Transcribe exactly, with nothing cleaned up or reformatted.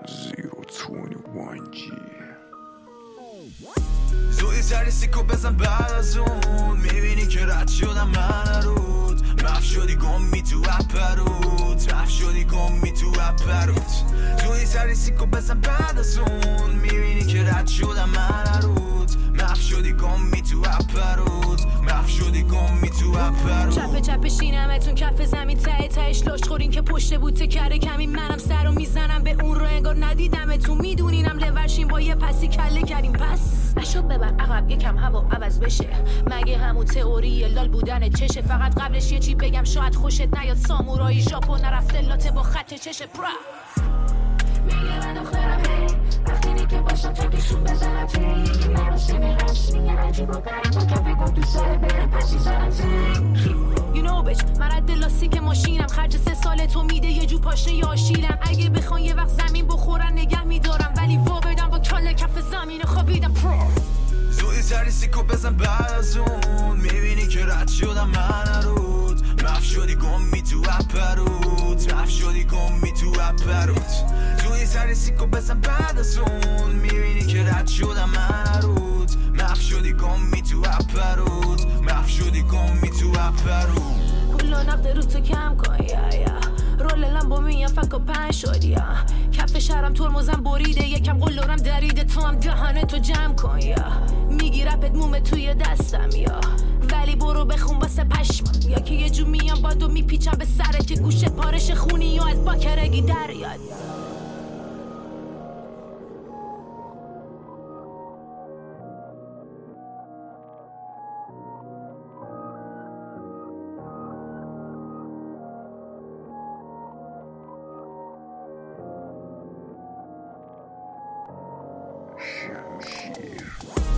زیرو توانی وان جی زوی سری سیکو بزن بعد از اون میبینی که رد شدم من رود مف شدی گمی تو اپروت مف شدی گمی تو اپروت زوی سری سیکو بزن بعد از اون میبینی که رد شدم من رود مف شدی گمی تو اپروت مف شدی گمی تو اپروت چپ چپ شینمتون کف زمین ته تهش لاش خورین که پشت بود تکره کمی منم سرو میزنم به اون رو انگار ندیدمتون میدونینم لورشین با یه پسی کله کردیم پس نشو ببر عقب یکم هوا عوض بشه مگه همون تئوری لال بودن چشه فقط قبلش یه چی بگم شاید خوشت نیاد سامورایی ژاپن نرفته لاته با خط چشه پرا میگه من دخترم هی وقتی که باشم تا پیشون بزنم تی یکی مراسمی هست میگه عجیب و غریب و کفی گفت تو سر برم پسی زنم تی You know bitch من رد لاستیک ماشینم خرج سه سال تو میده یه جو پاشنه یا آشیلم اگه بخوان یه وقت زمین بخورن نگه میدارم ولی وا بدم با کله کف زمین خوابیدم پرو زوی سری سیکو بزن بعد از اون میبینی که رد شدم من رود مف شدی گمی تو اپروت مف شدی گمی تو اپروت زوی سری سیکو بزن بعد از اون میبینی که رد شدم من رود مف شدی گمی تو اپروت مف شدی گمی تو اپروت پولا نقد رو تو کم کن یا یا رول لمبو میام فکر پنج شد یا کف شهرم ترمزم بریده یکم قلورم دریده تو هم دهانه تو جمع کن یا میگی رپت مومه توی دستم یا ولی برو بخون واسه پشمم یا که یه جو میام بادو میپیچم به سرت که گوشت پارش خونی یا از باکرگی در یاد شمشیر